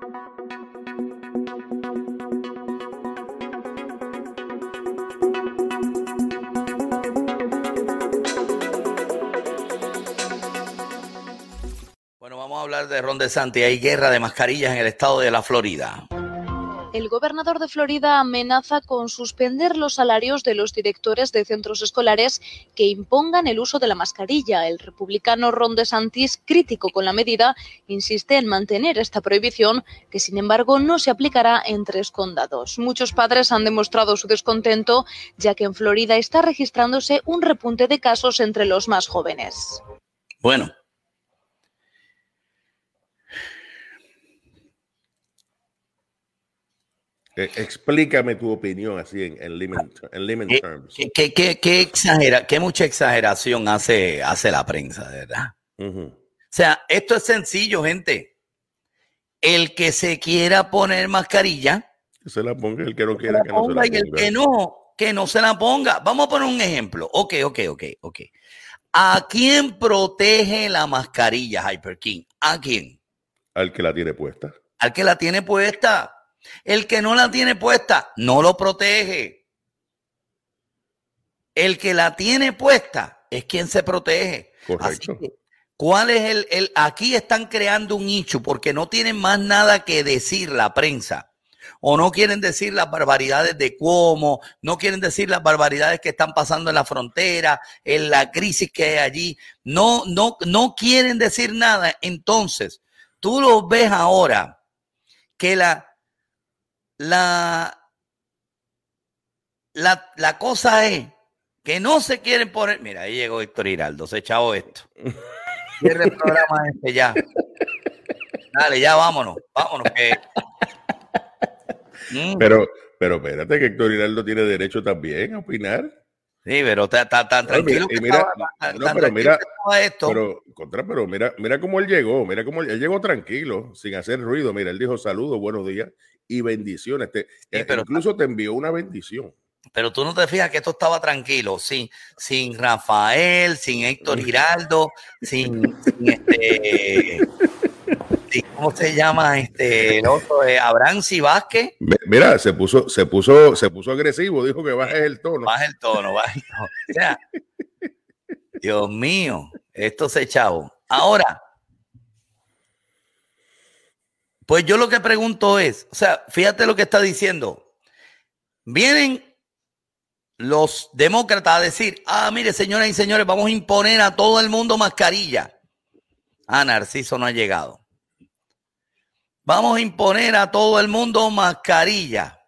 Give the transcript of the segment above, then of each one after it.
Bueno, vamos a hablar de Ron DeSantis. Hay guerra de mascarillas en el estado de la Florida. El gobernador de Florida amenaza con suspender los salarios de los directores de centros escolares que impongan el uso de la mascarilla. El republicano Ron DeSantis, crítico con la medida, insiste en mantener esta prohibición, que sin embargo no se aplicará en 3 condados. Muchos padres han demostrado su descontento, ya que en Florida está registrándose un repunte de casos entre los más jóvenes. Bueno. Explícame tu opinión así en layman terms. ¿Qué mucha exageración hace la prensa, de verdad? O sea, esto es sencillo, gente. El que se quiera poner mascarilla, que se la ponga. El que no quiera, que no se la ponga. Y el que no se la ponga. Vamos a poner un ejemplo. Ok. ¿A quién protege la mascarilla, Hyper King? ¿A quién? Al que la tiene puesta. Al que la tiene puesta. El que no la tiene puesta no lo protege. El que la tiene puesta es quien se protege. Correcto. Así que, ¿cuál es aquí están creando un nicho porque no tienen más nada que decir la prensa? O no quieren decir las barbaridades de Cuomo, no quieren decir las barbaridades que están pasando en la frontera, en la crisis que hay allí. No quieren decir nada. Entonces, tú lo ves ahora que la cosa es que no se quieren poner. Mira, ahí llegó Héctor Giraldo, se echó esto. Cierre el programa ya. Dale, ya vámonos. Que... Pero espérate, que Héctor Giraldo tiene derecho también a opinar. Sí, pero tan tranquilo que pero mira cómo él llegó. Mira cómo él llegó tranquilo, sin hacer ruido. Mira, él dijo saludos, buenos días y bendiciones. Incluso te envió una bendición. Pero tú no te fijas que esto estaba tranquilo, sin Rafael, sin Héctor Giraldo, sin ¿cómo se llama el otro? Abraham Vázquez. Mira, se puso agresivo, dijo que baje el tono. Baja el tono. O sea, Dios mío, esto se echó. Ahora, pues yo lo que pregunto es, o sea, fíjate lo que está diciendo. Vienen los demócratas a decir, mire, señoras y señores, vamos a imponer a todo el mundo mascarilla. Narciso no ha llegado. Vamos a imponer a todo el mundo mascarilla.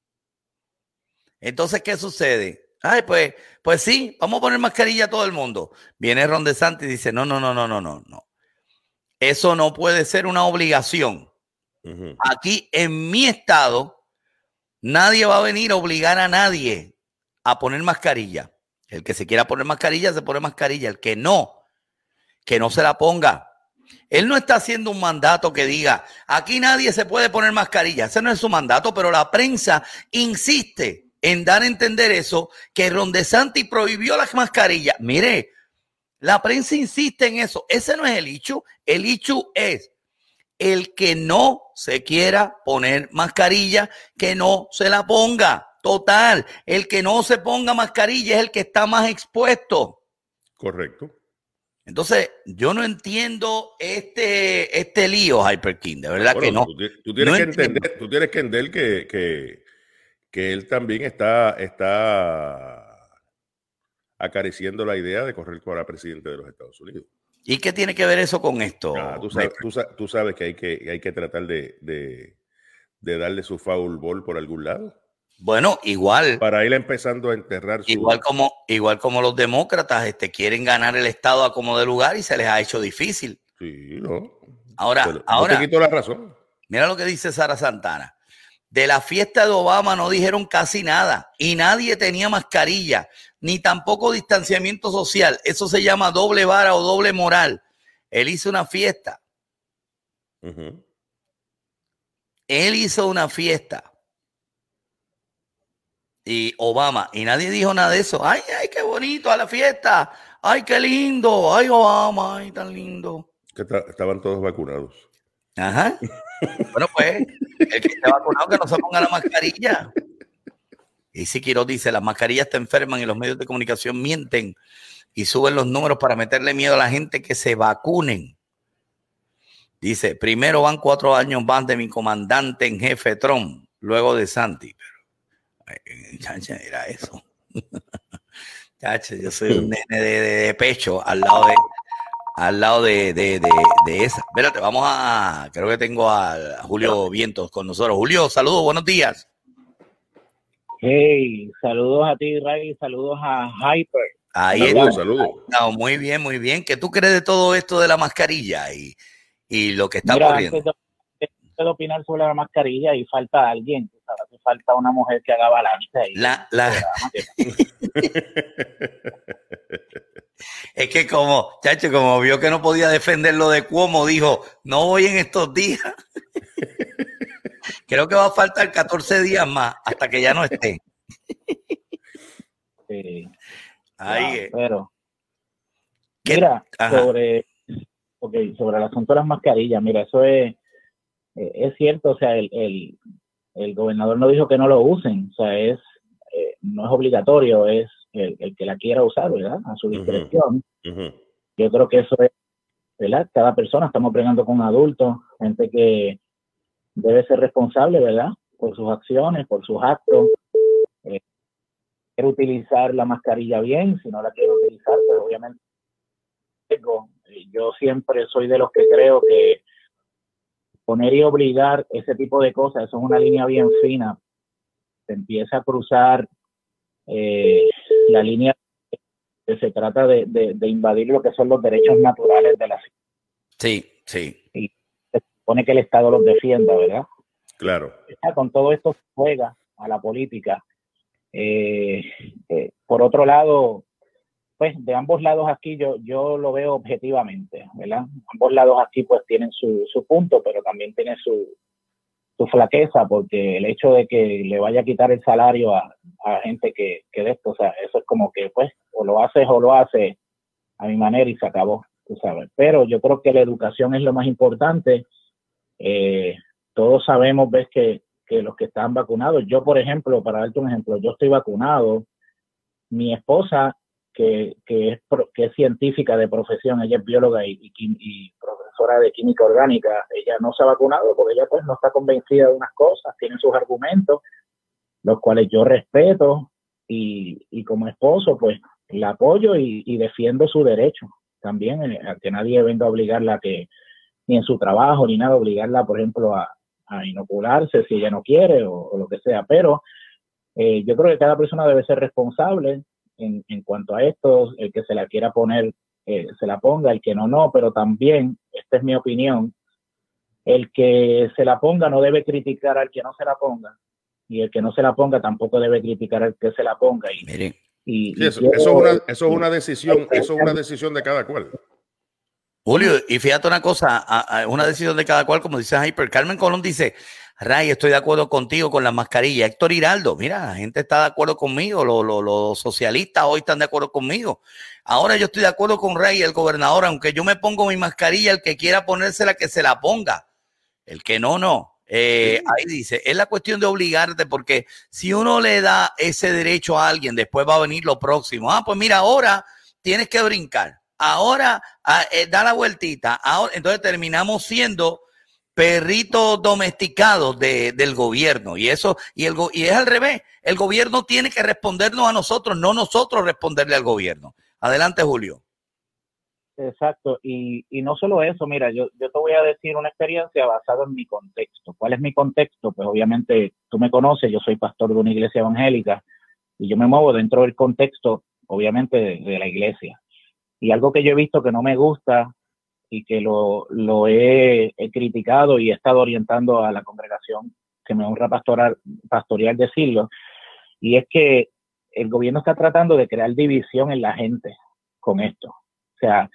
Entonces, ¿qué sucede? Pues sí, vamos a poner mascarilla a todo el mundo. Viene Ron DeSantis y dice, no. Eso no puede ser una obligación. Aquí en mi estado, nadie va a venir a obligar a nadie a poner mascarilla. El que se quiera poner mascarilla, se pone mascarilla. El que no se la ponga. Él no está haciendo un mandato que diga, aquí nadie se puede poner mascarilla. Ese no es su mandato, pero la prensa insiste en dar a entender eso, que Ron DeSantis prohibió las mascarillas. Mire, la prensa insiste en eso. Ese no es el issue. El issue es el que no se quiera poner mascarilla, que no se la ponga. Total, el que no se ponga mascarilla es el que está más expuesto. Correcto. Entonces, yo no entiendo este lío, Hyper King, de verdad que no. Tú tienes que entender que él también está acariciando la idea de correr para presidente de los Estados Unidos. ¿Y qué tiene que ver eso con esto? Tú sabes que hay que tratar de darle su foul ball por algún lado. Bueno, igual. Para ir empezando a enterrar su... Igual como los demócratas quieren ganar el estado a como de lugar y se les ha hecho difícil. Sí, no. Ahora, no te quito la razón. Mira lo que dice Sara Santana. De la fiesta de Obama no dijeron casi nada y nadie tenía mascarilla, ni tampoco distanciamiento social. Eso se llama doble vara o doble moral. Él hizo una fiesta. Él hizo una fiesta. Y Obama, y nadie dijo nada de eso. Ay, qué bonito a la fiesta. Ay, qué lindo. Ay, Obama, ay, tan lindo. Que estaban todos vacunados. Ajá. Bueno, pues, el que esté vacunado que no se ponga la mascarilla. Y si Quiroz dice, las mascarillas te enferman y los medios de comunicación mienten y suben los números para meterle miedo a la gente que se vacunen. Dice, primero van 4 años más de mi comandante en jefe Trump, luego de Santi. Pero, chacha, era eso. Chacha, yo soy un nene de pecho al lado de esa. Espérate, vamos a, creo que tengo a Julio Vientos con nosotros. Julio, saludos, buenos días. Hey, saludos a ti, Ray, saludos a Hyper. Ahí saludos. No, muy bien, muy bien. ¿Qué tú crees de todo esto de la mascarilla y lo que está ocurriendo? Antes de opinar sobre la mascarilla, y falta alguien, hace falta una mujer que haga balance ahí. Es que como vio que no podía defender lo de Cuomo, dijo, no voy en estos días. Creo que va a faltar 14 días más hasta que ya no esté. Sí. Ahí pero mira, sobre el asunto de las mascarillas, mira, eso es cierto, o sea, el gobernador no dijo que no lo usen, o sea, no es obligatorio, es el que la quiera usar, ¿verdad? A su discreción. Yo creo que eso es, ¿verdad? Cada persona, estamos bregando con adultos, gente que debe ser responsable, ¿verdad? Por sus acciones, por sus actos. Quiere utilizar la mascarilla bien, si no la quiere utilizar, pues obviamente yo siempre soy de los que creo que poner y obligar ese tipo de cosas, eso es una línea bien fina, se empieza a cruzar la línea que se trata de invadir lo que son los derechos naturales de la ciudad. Sí. Y se supone que el Estado los defienda, ¿verdad? Claro. Con todo esto se juega a la política. Por otro lado, pues de ambos lados aquí yo lo veo objetivamente, ¿verdad? Ambos lados aquí pues tienen su punto, pero también tienen su flaqueza, porque el hecho de que le vaya a quitar el salario a gente que de esto, o sea, eso es como que pues o lo haces a mi manera y se acabó, tú sabes. Pero yo creo que la educación es lo más importante. Todos sabemos, ves, que los que están vacunados, yo por ejemplo, para darte un ejemplo, yo estoy vacunado, mi esposa que es científica de profesión, ella es bióloga y profesora de química orgánica, ella no se ha vacunado porque ella pues no está convencida de unas cosas, tiene sus argumentos, los cuales yo respeto y como esposo pues la apoyo y defiendo su derecho también, a que nadie venga a obligarla ni en su trabajo ni nada, obligarla por ejemplo a inocularse si ella no quiere o lo que sea, pero yo creo que cada persona debe ser responsable en cuanto a esto, el que se la quiera poner, se la ponga, el que no, pero también, esta es mi opinión, el que se la ponga no debe criticar al que no se la ponga, y el que no se la ponga tampoco debe criticar al que se la ponga. Eso es una decisión de cada cual. Julio, y fíjate una cosa, una decisión de cada cual, como dice Hyper. Carmen Colón dice, Ray, estoy de acuerdo contigo con la mascarilla. Héctor Hiraldo, mira, la gente está de acuerdo conmigo, los socialistas hoy están de acuerdo conmigo. Ahora yo estoy de acuerdo con Ray, el gobernador, aunque yo me pongo mi mascarilla, el que quiera ponérsela, que se la ponga. El que no. Ahí dice, es la cuestión de obligarte, porque si uno le da ese derecho a alguien, después va a venir lo próximo. Pues mira, ahora tienes que brincar. Ahora da la vueltita. Ahora, entonces terminamos siendo perritos domesticados del gobierno. Y es al revés. El gobierno tiene que respondernos a nosotros, no nosotros responderle al gobierno. Adelante, Julio. Exacto. Y no solo eso, mira, yo te voy a decir una experiencia basada en mi contexto. ¿Cuál es mi contexto? Pues obviamente tú me conoces, yo soy pastor de una iglesia evangélica y yo me muevo dentro del contexto, obviamente, de la iglesia. Y algo que yo he visto que no me gusta y que lo he criticado y he estado orientando a la congregación que me honra pastorear decirlo, y es que el gobierno está tratando de crear división en la gente con esto. O sea,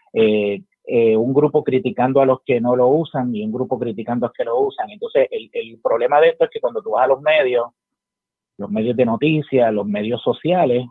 un grupo criticando a los que no lo usan y un grupo criticando a los que lo usan. Entonces, el problema de esto es que cuando tú vas a los medios de noticias, los medios sociales,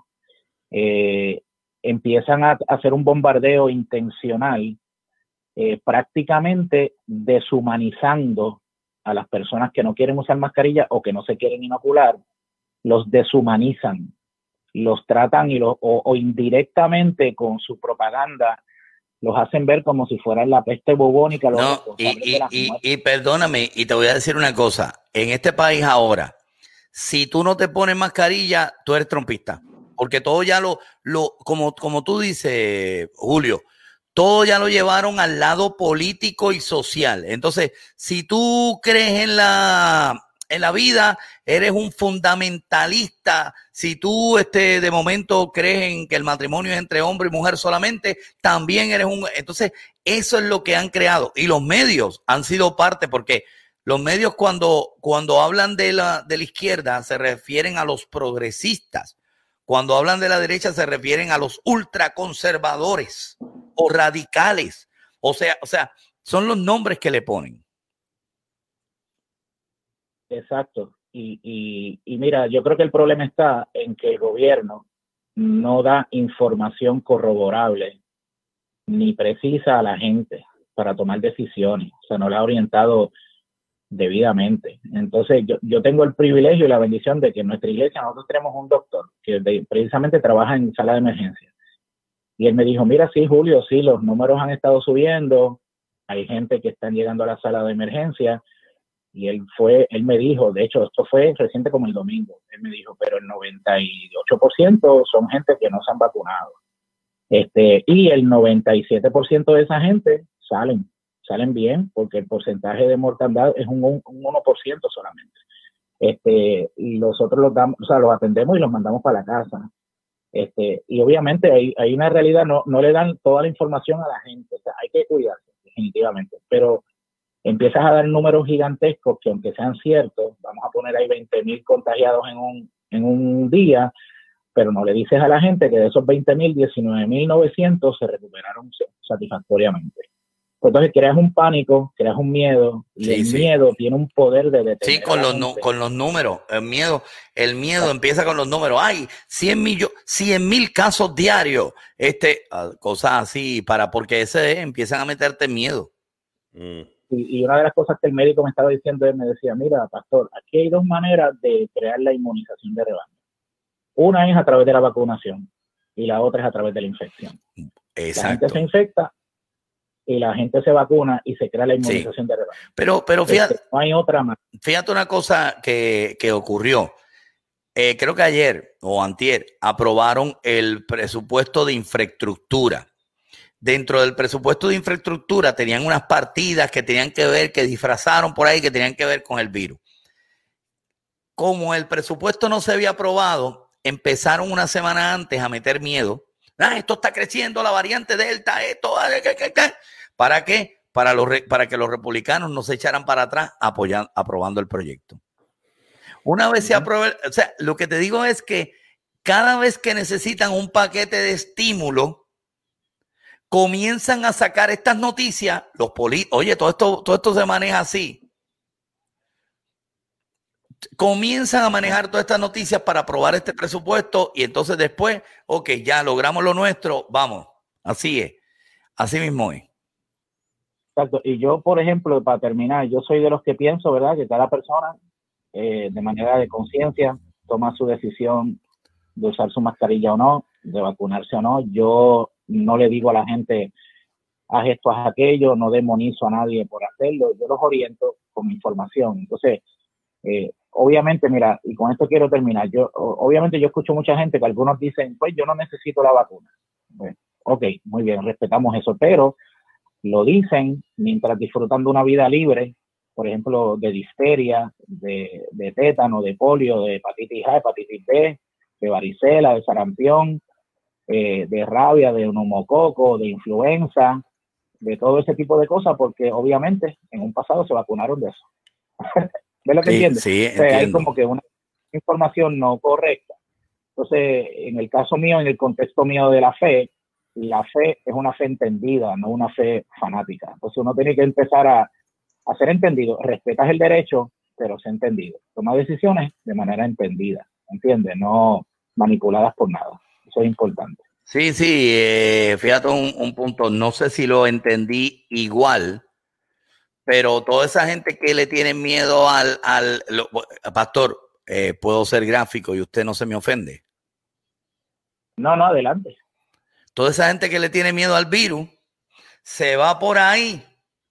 empiezan a hacer un bombardeo intencional, prácticamente deshumanizando a las personas que no quieren usar mascarilla o que no se quieren inocular, los deshumanizan, los tratan o indirectamente con su propaganda los hacen ver como si fueran la peste bubónica. No, y perdóname, y te voy a decir una cosa. En este país ahora, si tú no te pones mascarilla, tú eres trompista. Porque todo ya como tú dices, Julio, todo ya lo llevaron al lado político y social. Entonces, si tú crees en la vida, eres un fundamentalista. Si tú de momento crees en que el matrimonio es entre hombre y mujer solamente, también eres Entonces, eso es lo que han creado. Y los medios han sido parte, porque los medios cuando hablan de la izquierda se refieren a los progresistas. Cuando hablan de la derecha se refieren a los ultraconservadores o radicales. O sea, son los nombres que le ponen. Exacto. Y mira, yo creo que el problema está en que el gobierno no da información corroborable ni precisa a la gente para tomar decisiones. O sea, no la ha orientado debidamente. Entonces, yo tengo el privilegio y la bendición de que en nuestra iglesia nosotros tenemos un doctor que precisamente trabaja en sala de emergencia. Y él me dijo, mira, sí, Julio, sí, los números han estado subiendo, hay gente que están llegando a la sala de emergencia. Y él me dijo, de hecho, esto fue reciente como el domingo, él me dijo, pero el 98% son gente que no se han vacunado. Y el 97% de esa gente salen bien, porque el porcentaje de mortandad es un 1% solamente. Y nosotros los atendemos y los mandamos para la casa. Y obviamente hay una realidad, no le dan toda la información a la gente, o sea, hay que cuidarse, definitivamente, pero empiezas a dar números gigantescos que, aunque sean ciertos, vamos a poner ahí 20,000 contagiados en un día, pero no le dices a la gente que de esos 20,000, 19,900 se recuperaron satisfactoriamente. Pues entonces creas un pánico, creas un miedo, y el miedo tiene un poder de detener. Sí, con los números. El miedo empieza con los números. Hay 100,000 casos diarios, cosas así, porque empiezan a meterte miedo. Y una de las cosas que el médico me estaba diciendo, él me decía, mira, pastor, aquí hay dos maneras de crear la inmunización de rebaño. Una es a través de la vacunación y la otra es a través de la infección. Exacto. La gente se infecta y la gente se vacuna y se crea la inmunización de rebaño. Pero fíjate, no hay otra más. Fíjate una cosa que ocurrió. Creo que ayer o antier aprobaron el presupuesto de infraestructura. Dentro del presupuesto de infraestructura tenían unas partidas que tenían que ver, que disfrazaron por ahí, que tenían que ver con el virus. Como el presupuesto no se había aprobado, empezaron una semana antes a meter miedo. Esto está creciendo, la variante Delta, esto. ¿Para qué? Para que los republicanos no se echaran para atrás aprobando el proyecto. Una vez se apruebe, o sea, lo que te digo es que cada vez que necesitan un paquete de estímulo, comienzan a sacar estas noticias, oye, todo esto se maneja así. Comienzan a manejar todas estas noticias para aprobar este presupuesto y entonces después, ok, ya logramos lo nuestro, vamos, así es, así mismo es. Exacto, y yo, por ejemplo, para terminar, yo soy de los que pienso, ¿verdad?, que cada persona, de manera de conciencia, toma su decisión de usar su mascarilla o no, de vacunarse o no. Yo no le digo a la gente, haz esto, haz aquello, no demonizo a nadie por hacerlo, yo los oriento con información. Entonces, obviamente, mira, y con esto quiero terminar, obviamente yo escucho mucha gente que algunos dicen, pues yo no necesito la vacuna. Bueno, ok, muy bien, respetamos eso, pero lo dicen mientras disfrutan de una vida libre, por ejemplo, de difteria, de tétano, de polio, de hepatitis A, hepatitis B, de varicela, de sarampión, de rabia, de neumococo, de influenza, de todo ese tipo de cosas, porque obviamente en un pasado se vacunaron de eso. ¿Ves lo que entiendes? Sí, o sea, hay como que una información no correcta. Entonces, en el caso mío, en el contexto mío de la fe es una fe entendida, no una fe fanática. Entonces uno tiene que empezar a ser entendido. Respetas el derecho, pero sé entendido. Toma decisiones de manera entendida, ¿entiendes? No manipuladas por nada. Eso es importante. Sí, fíjate un punto. No sé si lo entendí igual, Pero toda esa gente que le tiene miedo pastor, puedo ser gráfico y usted no se me ofende. No, adelante. Toda esa gente que le tiene miedo al virus se va por ahí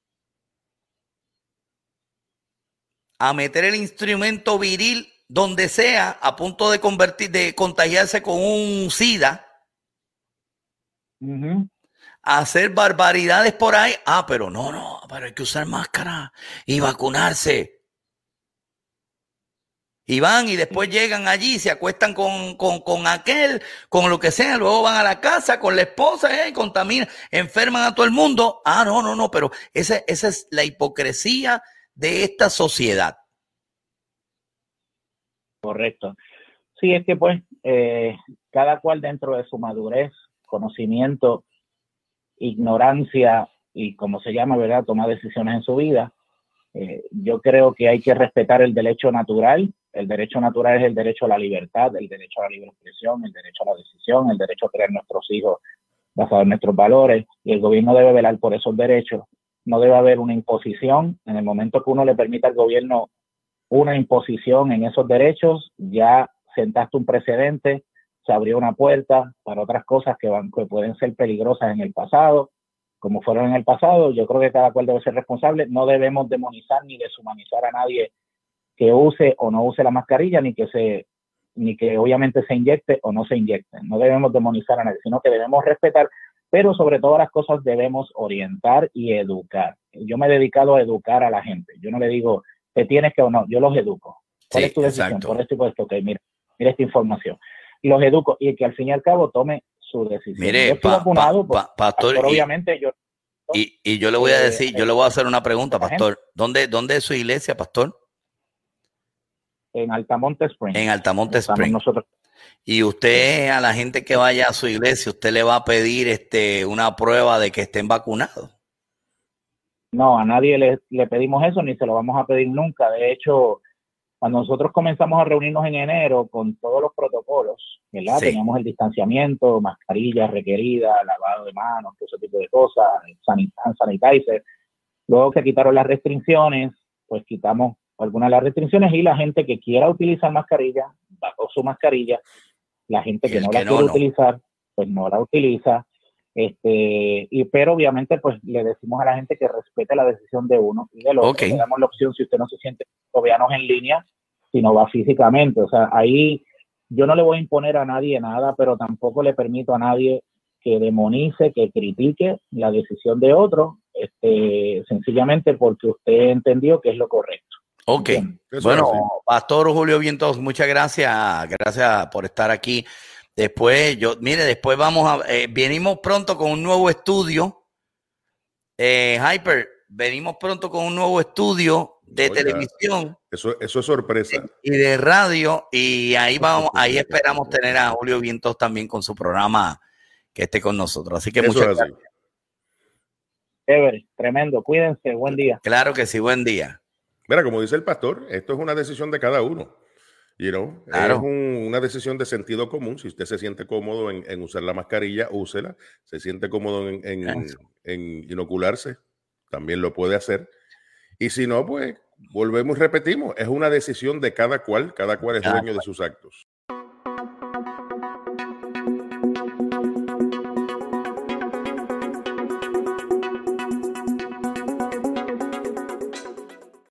a meter el instrumento viril donde sea, a punto de contagiarse con un SIDA, a hacer barbaridades por ahí. Pero pero hay que usar máscara y vacunarse. Y van y después llegan allí, se acuestan con aquel, con lo que sea, luego van a la casa con la esposa y contaminan, enferman a todo el mundo. No, pero esa es la hipocresía de esta sociedad. Correcto. Sí, es que pues cada cual dentro de su madurez, conocimiento, ignorancia y como se llama, ¿verdad?, tomar decisiones en su vida. Yo creo que hay que respetar el derecho natural. El derecho natural es el derecho a la libertad, el derecho a la libre expresión, el derecho a la decisión, el derecho a crear nuestros hijos basados en nuestros valores, y el gobierno debe velar por esos derechos. No debe haber una imposición. En el momento que uno le permita al gobierno una imposición en esos derechos, ya sentaste un precedente, se abrió una puerta para otras cosas que pueden ser peligrosas en el pasado, como fueron en el pasado. Yo creo que cada cual debe ser responsable. No debemos demonizar ni deshumanizar a nadie que use o no use la mascarilla, ni que obviamente se inyecte o no se inyecte. No debemos demonizar a nadie, sino que debemos respetar, pero sobre todas las cosas debemos orientar y educar. Yo me he dedicado a educar a la gente. Yo no le digo, te tienes que o no, yo los educo. ¿Cuál es tu decisión? Exacto. Por esto y por esto. Ok, mira esta información. Y los educo, y que al fin y al cabo tome su decisión. Mire, yo estoy vacunado, pastor, obviamente yo... Y yo le voy a decir, yo le voy a hacer una pregunta, pastor. ¿Dónde es su iglesia, pastor? En Altamonte Spring. En Altamonte Spring. Nosotros. Y usted, a la gente que vaya a su iglesia, usted le va a pedir una prueba de que estén vacunados. No, a nadie le pedimos eso, ni se lo vamos a pedir nunca. De hecho, cuando nosotros comenzamos a reunirnos en enero con todos los protocolos, ¿verdad? Sí. Teníamos el distanciamiento, mascarillas requeridas, lavado de manos, todo ese tipo de cosas, sanitizer. Luego que quitaron las restricciones, pues quitamos algunas de las restricciones, y la gente que quiera utilizar mascarilla, bajó su mascarilla. La gente que no la quiere utilizar, pues no la utiliza. Pero obviamente pues le decimos a la gente que respete la decisión de uno y del otro. Okay. Le damos la opción, si usted no se siente, véanos en línea, si no va físicamente. O sea, ahí yo no le voy a imponer a nadie nada, pero tampoco le permito a nadie que demonice, que critique la decisión de otro, sencillamente porque usted entendió que es lo correcto. Ok, bueno, Pastor Julio Vientos, muchas gracias por estar aquí. Después, después venimos pronto con un nuevo estudio, Hyper, venimos pronto con un nuevo estudio de televisión. Eso es sorpresa. Y de radio, y ahí esperamos tener a Julio Vientos también con su programa que esté con nosotros. Así que muchas gracias. Tremendo, cuídense, buen día. Claro que sí, buen día. Mira, como dice el pastor, esto es una decisión de cada uno. Claro. Es una decisión de sentido común. Si usted se siente cómodo en usar la mascarilla, úsela. Se siente cómodo en inocularse, también lo puede hacer. Y si no, pues volvemos y repetimos. Es una decisión de cada cual es dueño de sus actos.